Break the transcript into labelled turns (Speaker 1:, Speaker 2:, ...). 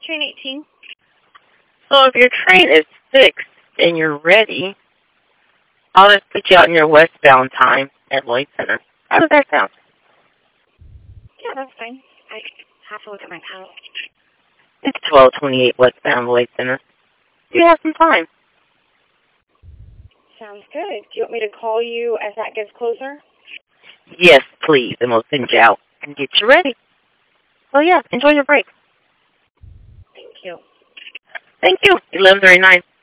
Speaker 1: Train 18.
Speaker 2: So if your train is fixed and you're ready, I'll just put you out in your westbound time at Lloyd Center. How does that sound?
Speaker 1: Yeah, that's fine. I have to look at my time.
Speaker 2: It's 12:28 westbound Lloyd Center. You have some time.
Speaker 1: Sounds good. Do you want me to call you as that gets closer?
Speaker 2: Yes, please, and we'll send you out and get you ready. So yeah, enjoy your break.
Speaker 1: Thank you.
Speaker 2: Thank you. 11:39.